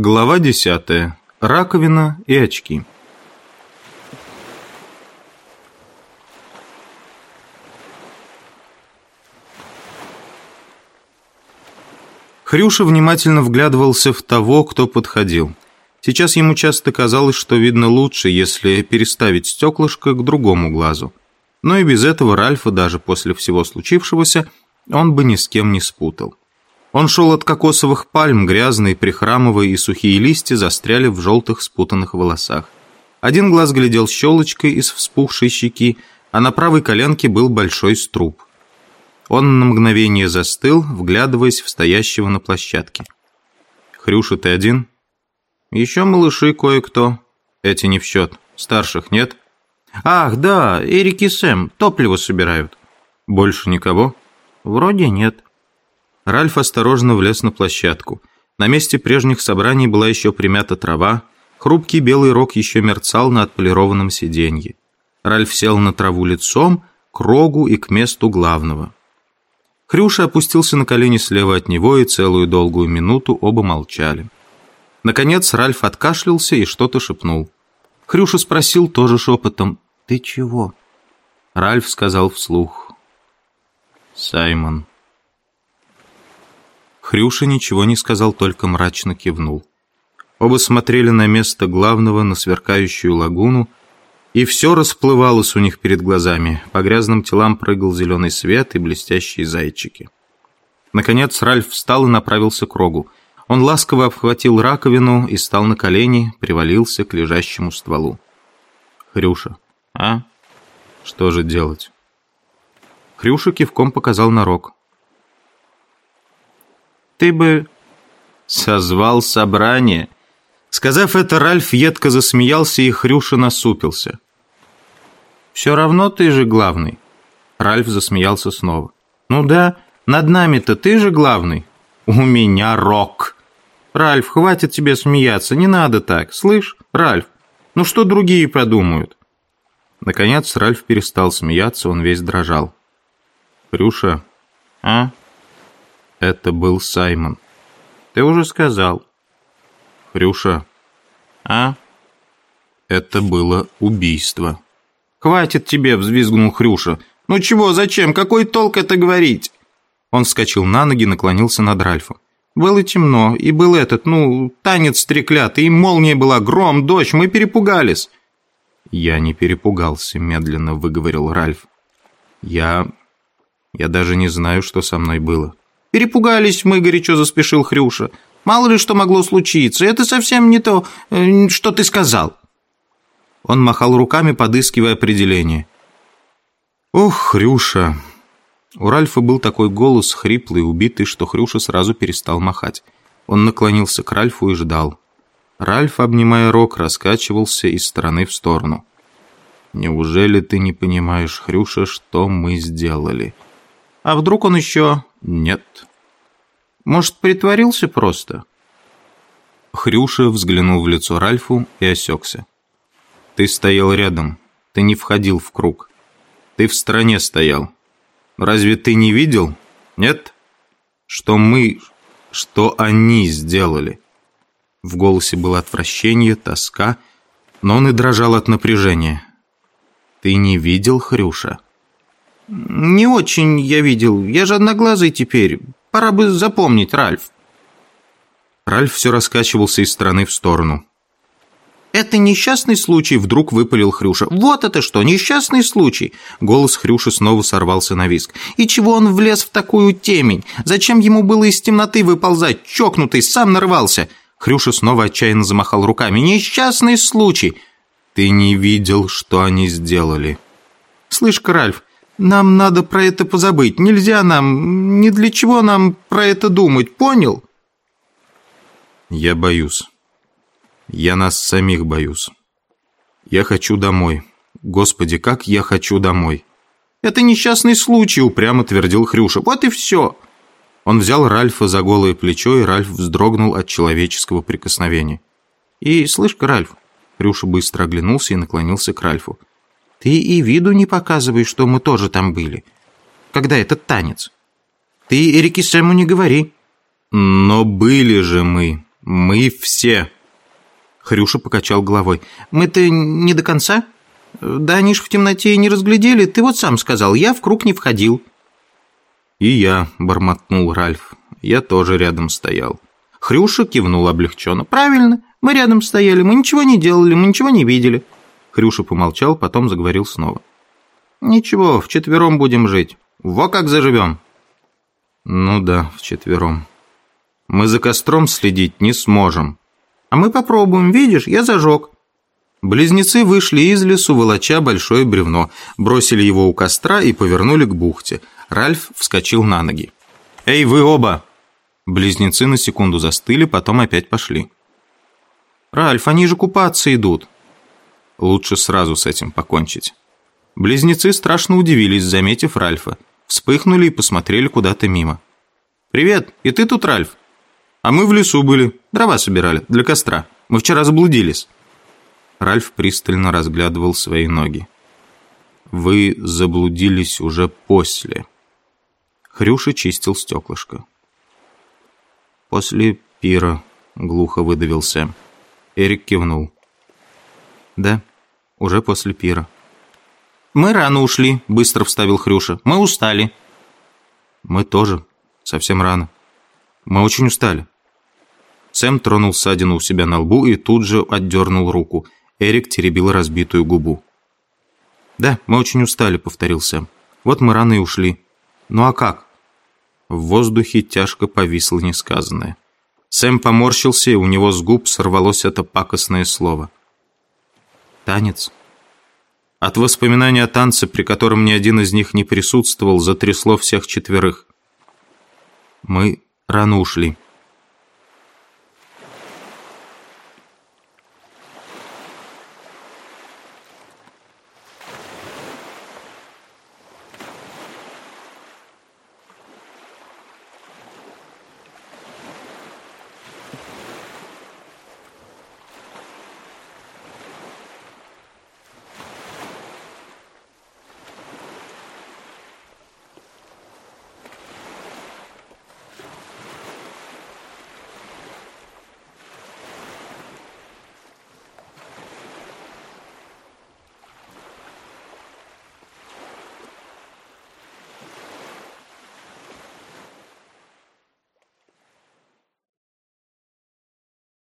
Глава 10. Раковина и очки. Хрюша внимательно вглядывался в того, кто подходил. Сейчас ему часто казалось, что видно лучше, если переставить стеклышко к другому глазу. Но и без этого Ральфа, даже после всего случившегося, он бы ни с кем не спутал. Он шел от кокосовых пальм, грязный, прихрамывая, и сухие листья застряли в желтых спутанных волосах. Один глаз глядел щелочкой из вспухшей щеки, а на правой коленке был большой струб. Он на мгновение застыл, вглядываясь в стоящего на площадке. «Хрюша, ты один?» «Еще малыши кое-кто. Эти не в счет. Старших нет?» «Ах, да, Эрик и Сэм топливо собирают». «Больше никого?» «Вроде нет». Ральф осторожно влез на площадку. На месте прежних собраний была еще примята трава, хрупкий белый рог еще мерцал на отполированном сиденье. Ральф сел на траву лицом, к рогу и к месту главного. Хрюша опустился на колени слева от него, и целую долгую минуту оба молчали. Наконец Ральф откашлялся и что-то шепнул. Хрюша спросил тоже шепотом: «Ты чего?» Ральф сказал вслух: «Саймон». Хрюша ничего не сказал, только мрачно кивнул. Оба смотрели на место главного, на сверкающую лагуну, и все расплывалось у них перед глазами. По грязным телам прыгал зеленый свет и блестящие зайчики. Наконец Ральф встал и направился к рогу. Он ласково обхватил раковину и стал на колени, привалился к лежащему стволу. «Хрюша, а? Что же делать?» Хрюша кивком показал на рог. «Ты бы созвал собрание». Сказав это, Ральф едко засмеялся, и Хрюша насупился. «Все равно ты же главный». Ральф засмеялся снова. «Ну да, над нами-то ты же главный». «У меня рог». «Ральф, хватит тебе смеяться, не надо так. Слышь, Ральф, ну что другие подумают?» Наконец Ральф перестал смеяться, он весь дрожал. «Хрюша, а?» Это был Саймон. «Ты уже сказал». «Хрюша, а?» Это было убийство. «Хватит тебе», — взвизгнул Хрюша. «Ну чего, зачем? Какой толк это говорить?» Он вскочил на ноги, наклонился над Ральфом. «Было темно, и был танец треклятый, и молния была, гром, дождь, мы перепугались». «Я не перепугался», — медленно выговорил Ральф. Я даже не знаю, что со мной было». «Перепугались мы», — горячо заспешил Хрюша. «Мало ли что могло случиться. Это совсем не то, что ты сказал». Он махал руками, подыскивая определение. «Ох, Хрюша». У Ральфа был такой голос, хриплый, убитый, что Хрюша сразу перестал махать. Он наклонился к Ральфу и ждал. Ральф, обнимая рог, раскачивался из стороны в сторону. «Неужели ты не понимаешь, Хрюша, что мы сделали?» «А вдруг он еще...» «Нет». «Может, притворился просто?» Хрюша взглянул в лицо Ральфу и осекся. «Ты стоял рядом. Ты не входил в круг. Ты в стороне стоял. Разве ты не видел? Нет? Что они сделали?» В голосе было отвращение, тоска, но он и дрожал от напряжения. «Ты не видел, Хрюша?» «Не очень я видел. Я же одноглазый теперь. Пора бы запомнить, Ральф». Ральф все раскачивался из стороны в сторону. «Это несчастный случай», — вдруг выпалил Хрюша. «Вот это что, несчастный случай!» Голос Хрюши снова сорвался на визг. «И чего он влез в такую темень? Зачем ему было из темноты выползать? Чокнутый, сам нарвался!» Хрюша снова отчаянно замахал руками. «Несчастный случай!» «Ты не видел, что они сделали». «Слышь-ка, Ральф, нам надо про это позабыть. Нельзя нам, ни для чего нам про это думать, понял?» «Я боюсь. Я нас самих боюсь. Я хочу домой. Господи, как я хочу домой!» «Это несчастный случай», — упрямо твердил Хрюша. «Вот и все». Он взял Ральфа за голое плечо, и Ральф вздрогнул от человеческого прикосновения. «И слышь-ка, Ральф...» Хрюша быстро оглянулся и наклонился к Ральфу. «Ты и виду не показывай, что мы тоже там были. Когда этот танец? Ты Эрике Сэму не говори». «Но были же мы. Мы все. Хрюша покачал головой. Мы-то не до конца? Да они ж в темноте и не разглядели. Ты вот сам сказал, я в круг не входил. И я, бормотнул Ральф. Я тоже рядом стоял. Хрюша кивнул облегченно. Правильно, мы рядом стояли, мы ничего не делали, мы ничего не видели. Хрюша помолчал, потом заговорил снова. Ничего, вчетвером будем жить. Во как заживем. Ну да, вчетвером. Мы за костром следить не сможем. А мы попробуем, видишь, я зажег. Близнецы вышли из лесу, волоча большое бревно, бросили его у костра и повернули к бухте. Ральф вскочил на ноги. «Эй, вы оба!» Близнецы на секунду застыли, потом опять пошли. «Ральф, они же купаться идут». Лучше сразу с этим покончить. Близнецы страшно удивились, заметив Ральфа. Вспыхнули и посмотрели куда-то мимо. «Привет, и ты тут, Ральф?» «А мы в лесу были, дрова собирали, для костра. Мы вчера заблудились». Ральф пристально разглядывал свои ноги. «Вы заблудились уже после». Хрюша чистил стеклышко. «После пира», — глухо выдавил Сэм. Эрик кивнул. «Да, уже после пира». «Мы рано ушли», — быстро вставил Хрюша. «Мы устали». «Мы тоже. Совсем рано. Мы очень устали». Сэм тронул ссадину у себя на лбу и тут же отдернул руку. Эрик теребил разбитую губу. «Да, мы очень устали», — повторил Сэм. «Вот мы рано и ушли». «Ну а как?» В воздухе тяжко повисло несказанное. Сэм поморщился, и у него с губ сорвалось это пакостное слово. «Танец». От воспоминания о танце, при котором ни один из них не присутствовал, затрясло всех четверых. «Мы рано ушли»,